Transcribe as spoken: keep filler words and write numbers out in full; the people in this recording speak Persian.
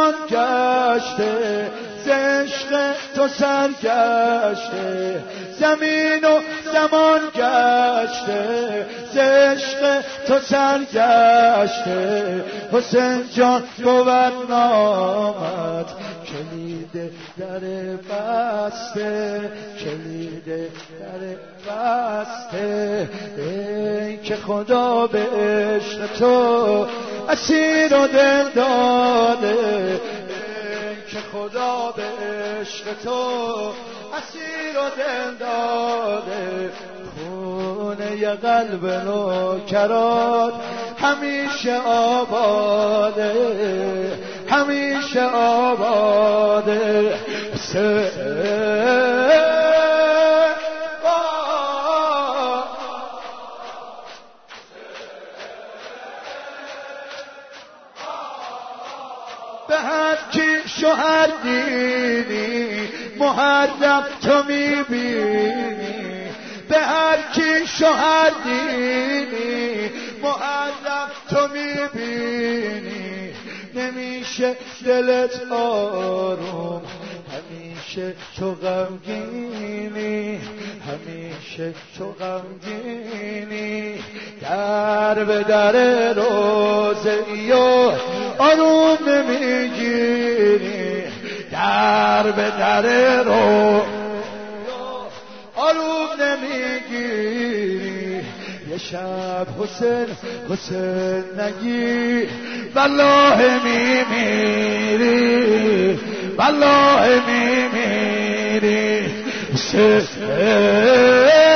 زمان گشته ز عشق تو سرگشته زمین و زمان گشته ز عشق تو سرگشته حسین جان بود نامت کلید در بسته کلید در بسته ای که خدا به عشق تو اسیر و دل داده که خدا به عشق تو اسیر و دل داده خونه قلب نوکرات همیشه آباده همیشه آباده به هر کی شوهر دینی محرم تو میبینی به هر کی شوهر دینی محرم تو میبینی نمیشه دلت آروم همیشه تو غمگینی همیشه تو غمگینی در به در روزه‌ای و آروم نمیگیری در به در رو آروم نمیگیری یه شب حسین حسین نگی والله میمیری والله میمیری